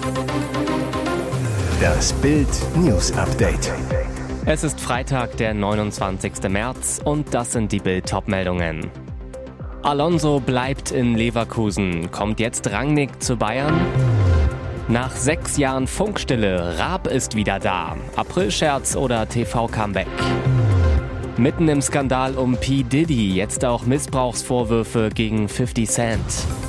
Das Bild News Update. Es ist Freitag, der 29. März und das sind die Bild-Top-Meldungen. Alonso bleibt in Leverkusen. Kommt jetzt Rangnick zu Bayern? Nach 6 Jahren Funkstille, Raab ist wieder da. Aprilscherz oder TV-Comeback? Mitten im Skandal um P. Diddy, jetzt auch Missbrauchsvorwürfe gegen 50 Cent.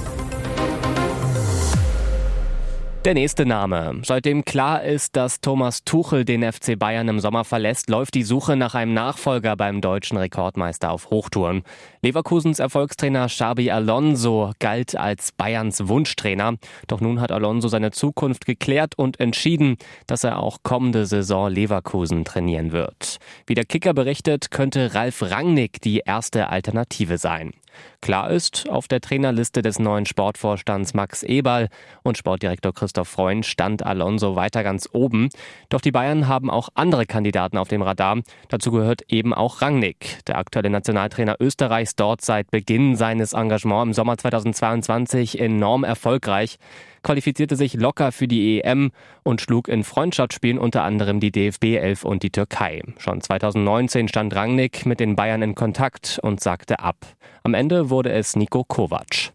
Der nächste Name. Seitdem klar ist, dass Thomas Tuchel den FC Bayern im Sommer verlässt, läuft die Suche nach einem Nachfolger beim deutschen Rekordmeister auf Hochtouren. Leverkusens Erfolgstrainer Xabi Alonso galt als Bayerns Wunschtrainer. Doch nun hat Alonso seine Zukunft geklärt und entschieden, dass er auch kommende Saison Leverkusen trainieren wird. Wie der Kicker berichtet, könnte Ralf Rangnick die erste Alternative sein. Klar ist, auf der Trainerliste des neuen Sportvorstands Max Eberl und Sportdirektor Christoph Freund stand Alonso weiter ganz oben. Doch die Bayern haben auch andere Kandidaten auf dem Radar. Dazu gehört eben auch Rangnick. Der aktuelle Nationaltrainer Österreichs, dort seit Beginn seines Engagements im Sommer 2022 enorm erfolgreich, qualifizierte sich locker für die EM und schlug in Freundschaftsspielen unter anderem die DFB 11 und die Türkei. Schon 2019 stand Rangnick mit den Bayern in Kontakt und sagte ab. Am Ende wurde es Niko Kovac.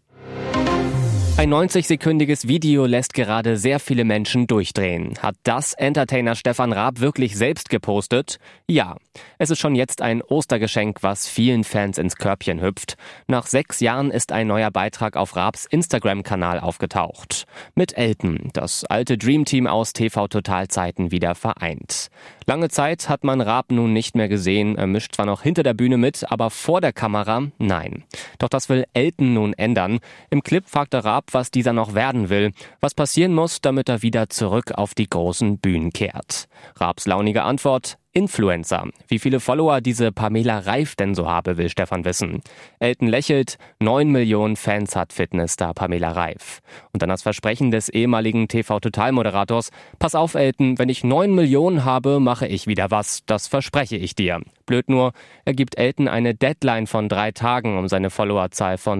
Ein 90-sekündiges Video lässt gerade sehr viele Menschen durchdrehen. Hat das Entertainer Stefan Raab wirklich selbst gepostet? Ja. Es ist schon jetzt ein Ostergeschenk, was vielen Fans ins Körbchen hüpft. Nach 6 Jahren ist ein neuer Beitrag auf Raabs Instagram-Kanal aufgetaucht. Mit Elton, das alte Dreamteam aus TV-Total-Zeiten, wieder vereint. Lange Zeit hat man Raab nun nicht mehr gesehen. Er mischt zwar noch hinter der Bühne mit, aber vor der Kamera nein. Doch das will Elton nun ändern. Im Clip fragte Raab, was dieser noch werden will, was passieren muss, damit er wieder zurück auf die großen Bühnen kehrt. Raabs launige Antwort: Influencer. Wie viele Follower diese Pamela Reif denn so habe, will Stefan wissen. Elton lächelt, 9 Millionen Fans hat Fitnessstar Pamela Reif. Und dann das Versprechen des ehemaligen TV-Total-Moderators: Pass auf, Elton, wenn ich 9 Millionen habe, mache ich wieder was. Das verspreche ich dir. Blöd nur, er gibt Elton eine Deadline von 3 Tagen, um seine Followerzahl von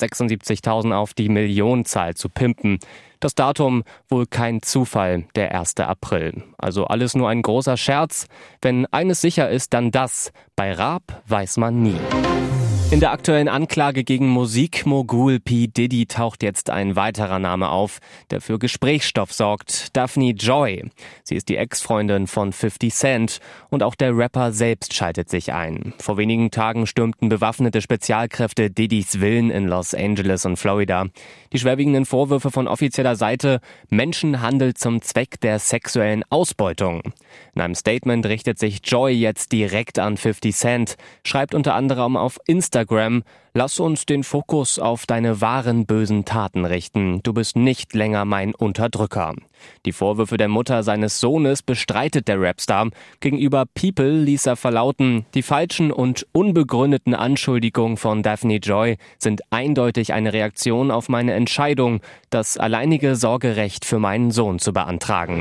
276.000 auf die Millionenzahl zu pimpen. Das Datum wohl kein Zufall, der 1. April. Also alles nur ein großer Scherz. Wenn eines sicher ist, dann das: Bei Raab weiß man nie. In der aktuellen Anklage gegen Musikmogul P. Diddy taucht jetzt ein weiterer Name auf, der für Gesprächsstoff sorgt: Daphne Joy. Sie ist die Ex-Freundin von 50 Cent und auch der Rapper selbst schaltet sich ein. Vor wenigen Tagen stürmten bewaffnete Spezialkräfte Diddys Villen in Los Angeles und Florida. Die schwerwiegenden Vorwürfe von offizieller Seite: Menschenhandel zum Zweck der sexuellen Ausbeutung. In einem Statement richtet sich Joy jetzt direkt an 50 Cent, schreibt unter anderem auf Instagram: Lass uns den Fokus auf deine wahren bösen Taten richten. Du bist nicht länger mein Unterdrücker. Die Vorwürfe der Mutter seines Sohnes bestreitet der Rapstar. Gegenüber People ließ er verlauten: Die falschen und unbegründeten Anschuldigungen von Daphne Joy sind eindeutig eine Reaktion auf meine Entscheidung, das alleinige Sorgerecht für meinen Sohn zu beantragen.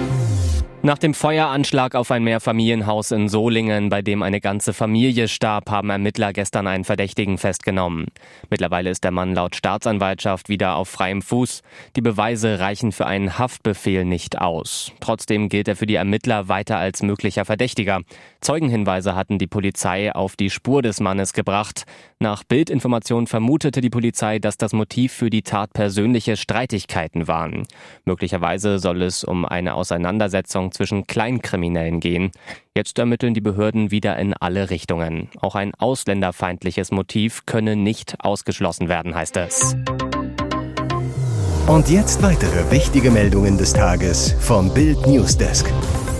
Nach dem Feueranschlag auf ein Mehrfamilienhaus in Solingen, bei dem eine ganze Familie starb, haben Ermittler gestern einen Verdächtigen festgenommen. Mittlerweile ist der Mann laut Staatsanwaltschaft wieder auf freiem Fuß. Die Beweise reichen für einen Haftbefehl nicht aus. Trotzdem gilt er für die Ermittler weiter als möglicher Verdächtiger. Zeugenhinweise hatten die Polizei auf die Spur des Mannes gebracht. Nach Bildinformation vermutete die Polizei, dass das Motiv für die Tat persönliche Streitigkeiten waren. Möglicherweise soll es um eine Auseinandersetzung zwischen Kleinkriminellen gehen. Jetzt ermitteln die Behörden wieder in alle Richtungen. Auch ein ausländerfeindliches Motiv könne nicht ausgeschlossen werden, heißt es. Und jetzt weitere wichtige Meldungen des Tages vom Bild Newsdesk.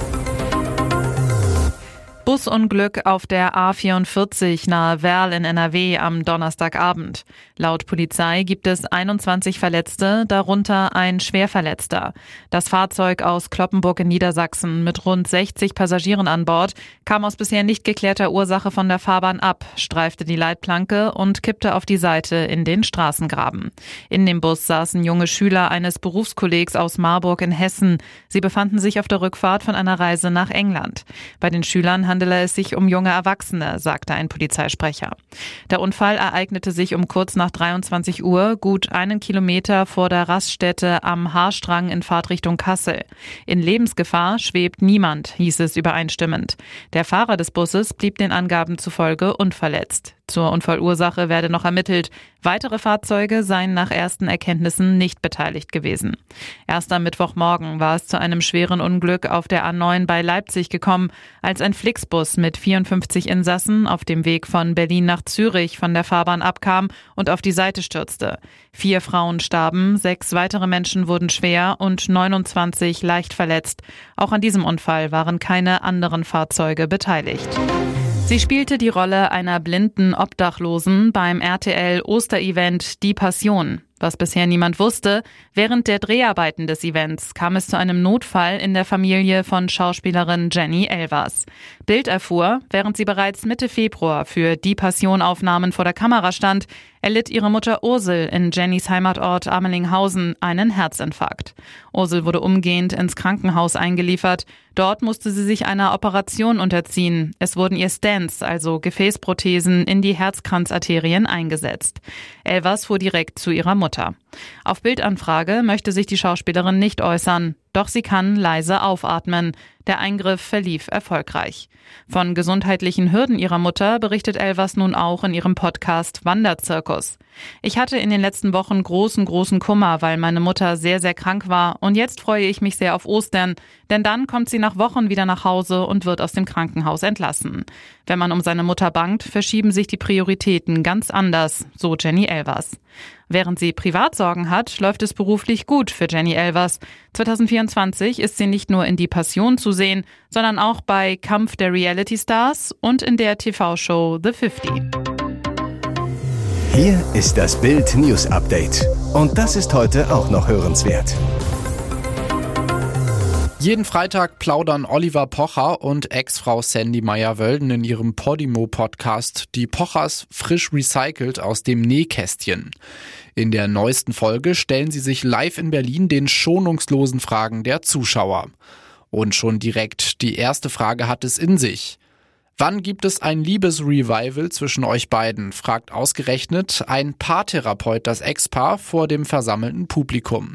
Busunglück auf der A44 nahe Werl in NRW am Donnerstagabend. Laut Polizei gibt es 21 Verletzte, darunter ein Schwerverletzter. Das Fahrzeug aus Cloppenburg in Niedersachsen mit rund 60 Passagieren an Bord kam aus bisher nicht geklärter Ursache von der Fahrbahn ab, streifte die Leitplanke und kippte auf die Seite in den Straßengraben. In dem Bus saßen junge Schüler eines Berufskollegs aus Marburg in Hessen. Sie befanden sich auf der Rückfahrt von einer Reise nach England. Bei den Schülern handelt handele es sich um junge Erwachsene, sagte ein Polizeisprecher. Der Unfall ereignete sich um kurz nach 23 Uhr, gut 1 Kilometer vor der Raststätte am Haarstrang in Fahrtrichtung Kassel. In Lebensgefahr schwebt niemand, hieß es übereinstimmend. Der Fahrer des Busses blieb den Angaben zufolge unverletzt. Zur Unfallursache werde noch ermittelt. Weitere Fahrzeuge seien nach ersten Erkenntnissen nicht beteiligt gewesen. Erst am Mittwochmorgen war es zu einem schweren Unglück auf der A9 bei Leipzig gekommen, als ein Flixbus mit 54 Insassen auf dem Weg von Berlin nach Zürich von der Fahrbahn abkam und auf die Seite stürzte. 4 Frauen starben, 6 weitere Menschen wurden schwer und 29 leicht verletzt. Auch an diesem Unfall waren keine anderen Fahrzeuge beteiligt. Sie spielte die Rolle einer blinden Obdachlosen beim RTL-Osterevent Die Passion. Was bisher niemand wusste, während der Dreharbeiten des Events kam es zu einem Notfall in der Familie von Schauspielerin Jenny Elvers. Bild erfuhr, während sie bereits Mitte Februar für Die Passion-Aufnahmen vor der Kamera stand, erlitt ihre Mutter Ursel in Jennys Heimatort Amelinghausen einen Herzinfarkt. Ursel wurde umgehend ins Krankenhaus eingeliefert. Dort musste sie sich einer Operation unterziehen. Es wurden ihr Stents, also Gefäßprothesen, in die Herzkranzarterien eingesetzt. Elvers fuhr direkt zu ihrer Mutter. Auf Bildanfrage möchte sich die Schauspielerin nicht äußern, doch sie kann leise aufatmen. Der Eingriff verlief erfolgreich. Von gesundheitlichen Hürden ihrer Mutter berichtet Elvers nun auch in ihrem Podcast Wanderzirkus. Ich hatte in den letzten Wochen großen Kummer, weil meine Mutter sehr, sehr krank war und jetzt freue ich mich sehr auf Ostern, denn dann kommt sie nach Wochen wieder nach Hause und wird aus dem Krankenhaus entlassen. Wenn man um seine Mutter bangt, verschieben sich die Prioritäten ganz anders, so Jenny Elvers. Während sie Privatsorgen hat, läuft es beruflich gut für Jenny Elvers. 2024 ist sie nicht nur in Die Passion zu sehen, sondern auch bei Kampf der Reality Stars und in der TV-Show The 50. Hier ist das Bild News Update. Und das ist heute auch noch hörenswert. Jeden Freitag plaudern Oliver Pocher und Ex-Frau Sandy Meyer-Wölden in ihrem Podimo-Podcast Die Pochers frisch recycelt aus dem Nähkästchen. In der neuesten Folge stellen sie sich live in Berlin den schonungslosen Fragen der Zuschauer. Und schon direkt die erste Frage hat es in sich. Wann gibt es ein Liebesrevival zwischen euch beiden, fragt ausgerechnet ein Paartherapeut das Ex-Paar vor dem versammelten Publikum.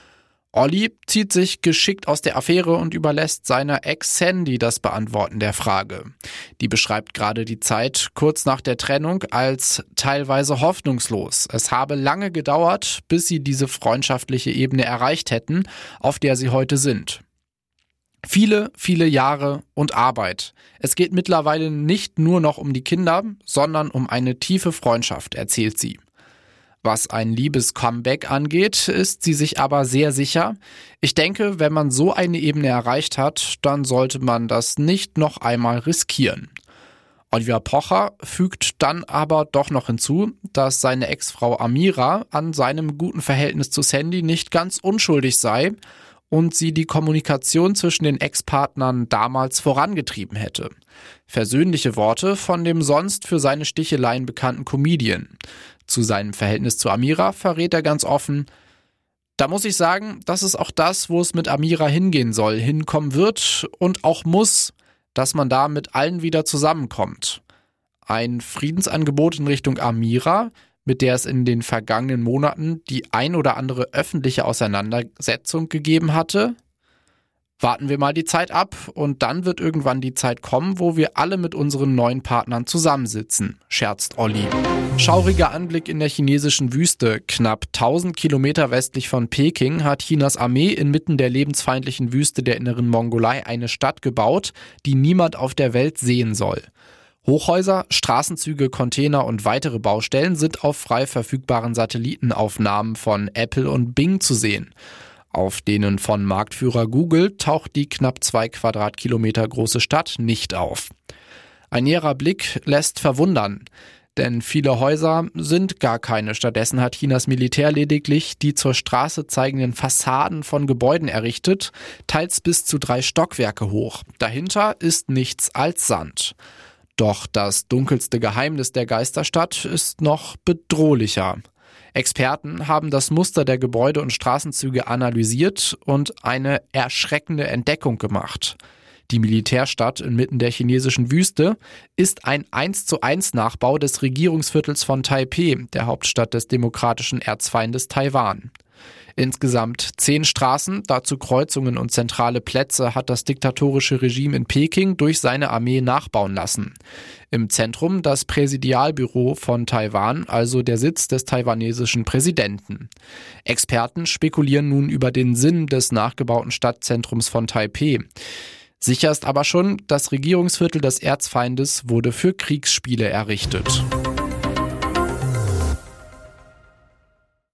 Olli zieht sich geschickt aus der Affäre und überlässt seiner Ex Sandy das Beantworten der Frage. Die beschreibt gerade die Zeit kurz nach der Trennung als teilweise hoffnungslos. Es habe lange gedauert, bis sie diese freundschaftliche Ebene erreicht hätten, auf der sie heute sind. Viele Jahre und Arbeit. Es geht mittlerweile nicht nur noch um die Kinder, sondern um eine tiefe Freundschaft, erzählt sie. Was ein Liebes-Comeback angeht, ist sie sich aber sehr sicher. Ich denke, wenn man so eine Ebene erreicht hat, dann sollte man das nicht noch einmal riskieren. Oliver Pocher fügt dann aber doch noch hinzu, dass seine Ex-Frau Amira an seinem guten Verhältnis zu Sandy nicht ganz unschuldig sei und sie die Kommunikation zwischen den Ex-Partnern damals vorangetrieben hätte. Versöhnliche Worte von dem sonst für seine Sticheleien bekannten Comedian. Zu seinem Verhältnis zu Amira verrät er ganz offen: Da muss ich sagen, das ist auch das, wo es mit Amira hingehen soll, hinkommen wird und auch muss, dass man da mit allen wieder zusammenkommt. Ein Friedensangebot in Richtung Amira, mit der es in den vergangenen Monaten die ein oder andere öffentliche Auseinandersetzung gegeben hatte? Warten wir mal die Zeit ab und dann wird irgendwann die Zeit kommen, wo wir alle mit unseren neuen Partnern zusammensitzen, scherzt Olli. Schauriger Anblick in der chinesischen Wüste. Knapp 1000 Kilometer westlich von Peking hat Chinas Armee inmitten der lebensfeindlichen Wüste der Inneren Mongolei eine Stadt gebaut, die niemand auf der Welt sehen soll. Hochhäuser, Straßenzüge, Container und weitere Baustellen sind auf frei verfügbaren Satellitenaufnahmen von Apple und Bing zu sehen. Auf denen von Marktführer Google taucht die knapp 2 Quadratkilometer große Stadt nicht auf. Ein näherer Blick lässt verwundern, denn viele Häuser sind gar keine. Stattdessen hat Chinas Militär lediglich die zur Straße zeigenden Fassaden von Gebäuden errichtet, teils bis zu 3 Stockwerke hoch. Dahinter ist nichts als Sand. Doch das dunkelste Geheimnis der Geisterstadt ist noch bedrohlicher. Experten haben das Muster der Gebäude und Straßenzüge analysiert und eine erschreckende Entdeckung gemacht. Die Militärstadt inmitten der chinesischen Wüste ist ein 1:1 Nachbau des Regierungsviertels von Taipeh, der Hauptstadt des demokratischen Erzfeindes Taiwan. Insgesamt 10 Straßen, dazu Kreuzungen und zentrale Plätze hat das diktatorische Regime in Peking durch seine Armee nachbauen lassen. Im Zentrum das Präsidialbüro von Taiwan, also der Sitz des taiwanesischen Präsidenten. Experten spekulieren nun über den Sinn des nachgebauten Stadtzentrums von Taipeh. Sicher ist aber schon, das Regierungsviertel des Erzfeindes wurde für Kriegsspiele errichtet.